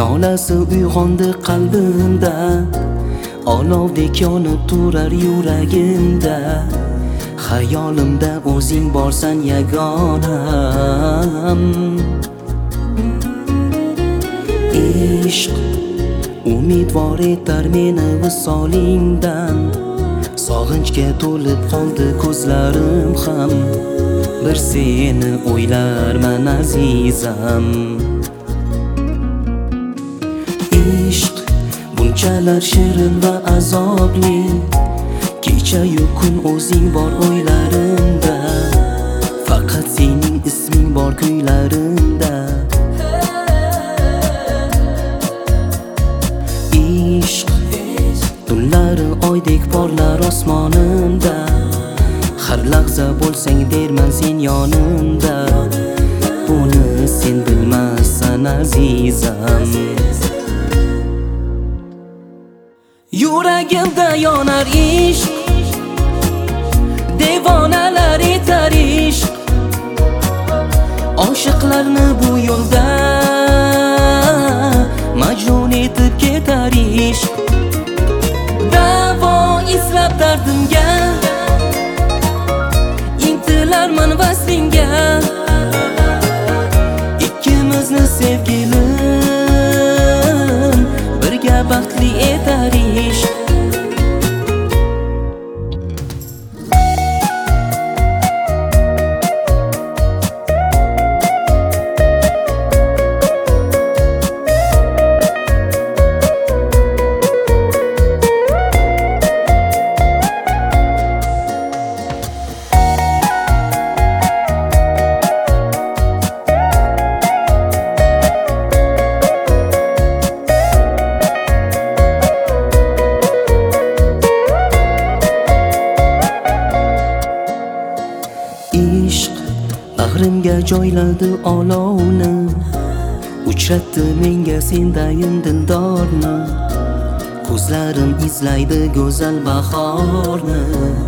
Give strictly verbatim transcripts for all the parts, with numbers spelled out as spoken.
Nolasi uyg'ondi qalbimda, olovdek yonib turar yuragimda. Xayolimda o'zing borsan yagonam. Ishq umidvor etar meni visolingdan. Sog'inchga to'lib qoldi ko'zlarim ham. Bir seni o'ylarman azizam. Ishq bunchalar shirin va azobli. Kecha-yu kun o'zing bor o'ylarimda. Faqat sening isming bor kuylarimda. Ishq tunlari oydek porlar osmonimda. Har lahza bo'lsang derman sen yonimda. Buni sen bilmassan azizam. Yuragimda yonar ishq, devonalar etar ishq. Oshiqlarni bu yo'lda majnun etib ketar ishq. Davo izlab dardimga, intilarman vaslingga. Ikkimizni sevgilim birga baxtli etar ishq. Ishq bag'rimga joyladi olovni. Uchratdi menga sendayin dildorni. Ko'zlarim izlaydi go'zal bahorni.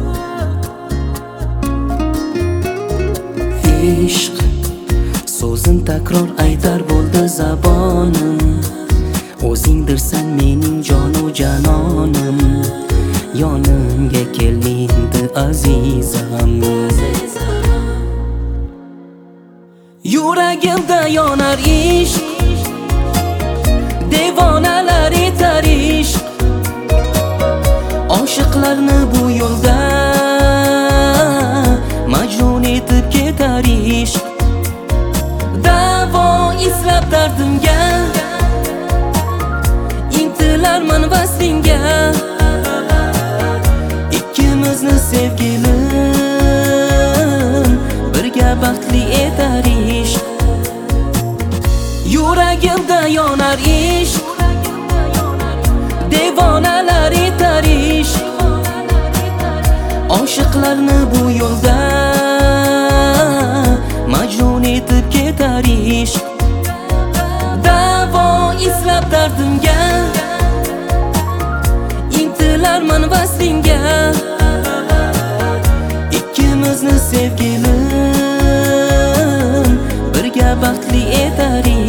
Ishq so'zim takror aytar bo'ldi zabonim. O'zingdirsan mening jonu janonim. Yonimga kel endi azizam. Yuragimda yonar ishq, devonalar etar ishq. Oshiqlarni bu yo'lda majnun etib ketar ishq. Davo izlab dardimga, intilarman vaslingga. Ikkimizni sevgilim birga baxtli etar ishq. Yuragimda yonar ishq, devonalar etar ishq. Oshiqlarni bu yo'lda majnun etib ketar ishq. Davo izlab dardimga, intilarman vaslingga. Ikkimizni sevgilim birga baxtli etar ishq.